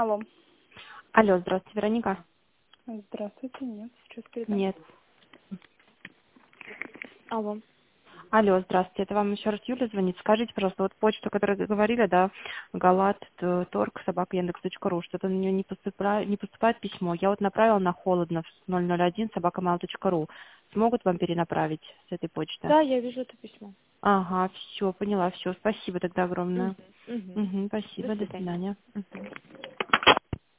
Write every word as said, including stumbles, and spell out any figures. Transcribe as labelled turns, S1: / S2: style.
S1: Алло.
S2: Алло, здравствуйте, Вероника.
S1: Здравствуйте, нет, сейчас передам.
S2: Нет.
S1: Алло.
S2: Алло, здравствуйте, это вам еще раз Юля звонит. Скажите, пожалуйста, вот почту, которую вы говорили, да, галат торг собака яндекс точка ру, что-то на нее не поступает, не поступает письмо. Я вот направила на холодно ноль ноль один собака mail точка ру. Смогут вам перенаправить с этой почты?
S1: Да, я вижу это письмо.
S2: Ага, все, поняла, все. Спасибо тогда
S1: Угу.
S2: огромное.
S1: Угу.
S2: Угу,
S1: До
S2: спасибо, до
S1: свидания.
S2: свидания. Мгм.